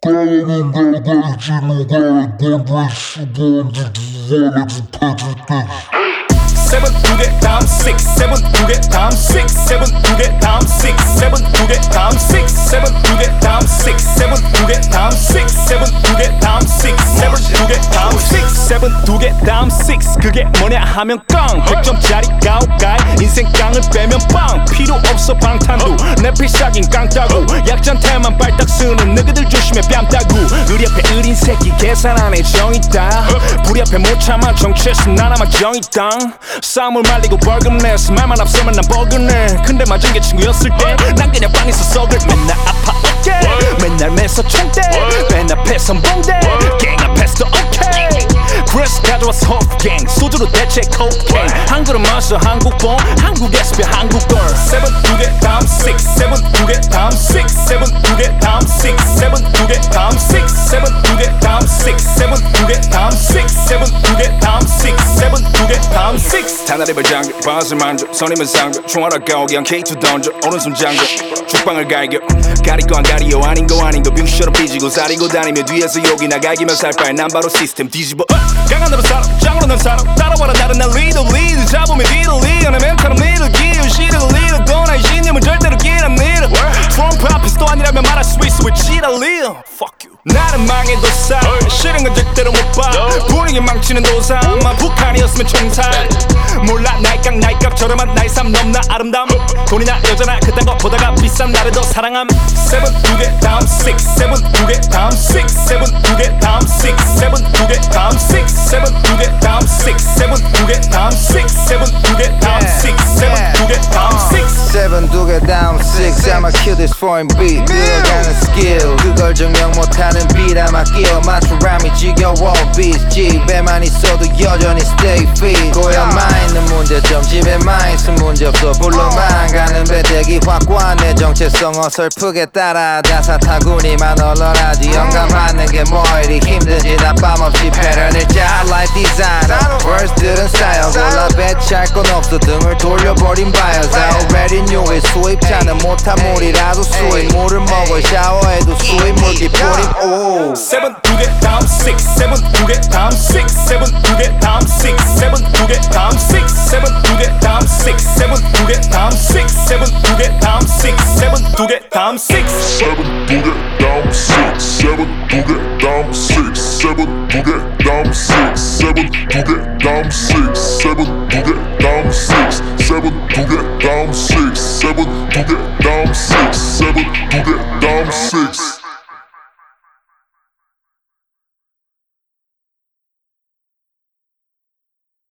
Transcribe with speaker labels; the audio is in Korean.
Speaker 1: Seven 두 개 다음 six, seven 두 개 다음 six, seven 두 개 다음 six, seven 두 개 다음 six, seven 두 개 다음 six, seven 두 개 다음 six, seven 두 개 다음 six, seven 두 개 다음 six, seven 두 개 다음 six. 그게 뭐냐 하면 깡 100점짜리 가오가이 인생 깡을 빼면 빵 필요 없어 방탄도 내 필살긴 깡따구 약잔태만 발딱 쓰는 너희들 조심해 뺨따구 의리 앞에 의린 새끼 계산 안에 정있다 불이 앞에 못 참아 정체스 나나마 정이땅 싸움을 말리고 벌금 내서 말만 앞서면 난 버그네 근데 맞은 게 친구였을 때 난 그냥 빵에서 썩을 맨날 아파 어깨 맨날 매서 총대 맨 앞에선 봉대 갱 앞에서도 오케이 그래서 가져와서 호프갱 소주로 대체 코케인 한 그릇 마셔 한국봉 한국에서 배 한국걸 세븐 두 개 다음 six 세븐 두 개 다음 six 세븐 두 개 다음 six 세븐 두 개 다음 six 세븐 두 개 다음 six 세븐 두 개 다음 six 세븐 두 개 다음 six 세븐 두 개 다음 six 탄화랩을 잠겨 바스 만져 선임은 상벽 총알아 가오기 한 K2 던져 오른손 잠겨 죽방을 갈겨 가릴 거 안 가리요 아닌 거 아닌 거 빙수처럼 삐지고 사리고 다니며 뒤에서 욕이 나가기면 살 바에 난 바로 시스템 뒤집어 강한 대로 살아 짱으로 난 살아 따라와라 나는 난 리더 잡으면 리더 내 멘탈은 리더 기어 시를 리더 도나의 신념은 절대로 길 안 잃어 트럼프 앞에서도 아니라면 말할 수 있어 왜 지랄리어 Fuck you 나는 망해도 살 싫은 건 절대로 못봐 분위기 망치는 도사 아마 북한이었으면 총살 몰라 날깍 저렴한 나의 삶 넘나 아름다움 돈이나 여자나 그딴 거 보다가 비싼 나를 더 사랑함 세븐 두 개 다음 six 세븐 두 개 다음 six 세븐 두 개 다음 six 세븐 두 개 다음 six 세븐 두 개 다음 six 세븐 두 개 다음 six 세븐 두 개 다음 six 세븐 두 개 다음 six
Speaker 2: 세븐 두 개 다음 six I'ma kill this foreign beat 뛰어가는 스킬 그걸 증명 못하는 beat 아마 끼워 맞추람이 지겨워 beat 집에만 있어도 여전히 stay fit 고여만 있는 문제점 집에만 있으면 문제없어 불러만 가는 배대기 확고한 내 정체성 어설프게 따라 다사타구니만 얼얼하지 영감하는 게 뭐 이리 힘든지 나 빰없이 패턴을 짜 like designer verse들은 style 골라 배치할 건 없어 등을 돌려버린 bios I already knew it 수입차는 못한 물이라도 수입 물을 먹어 샤워해도 수입 물기 뿌림 오
Speaker 1: 세븐 두 개 다음 six 세븐 두 개 다음 six 세븐 두 개 다음 six 세븐 두 개 다음 six 세븐 두 개 다음 six 세븐 두 개 다음 six 세븐 두 개 다음 six 세븐 두 개 다음 six
Speaker 3: seven, do that down.